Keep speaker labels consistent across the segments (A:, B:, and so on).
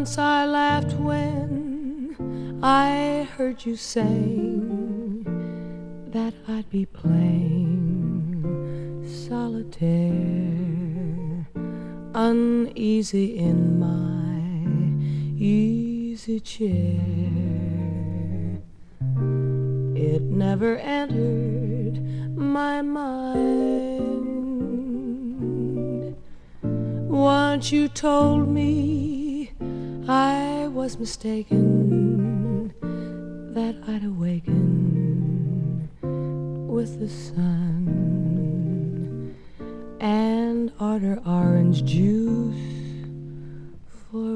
A: Once I laughed when I heard you saying that I'd be playing solitaire, uneasy in my easy chair. It never entered my mind. Once you told me I was mistaken, that I'd awaken with the sun and order orange juice for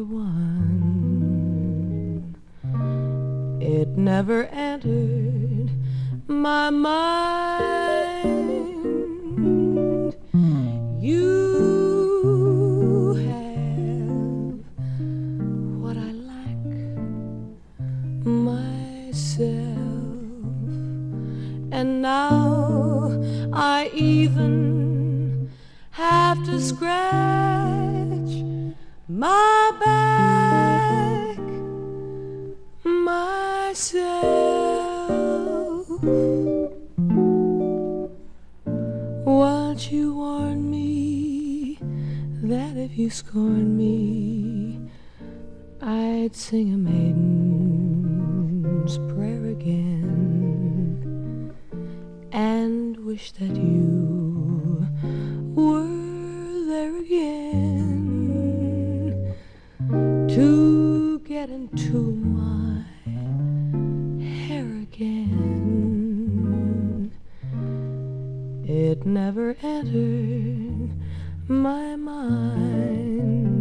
A: one. It never entered my mind. You have what I lack myself, and now I even have to scratch my back myself. Once you warned me that if you scorned me, I'd sing a maiden's prayer again and wish that you were there again to get into my hair again. It never entered my mind.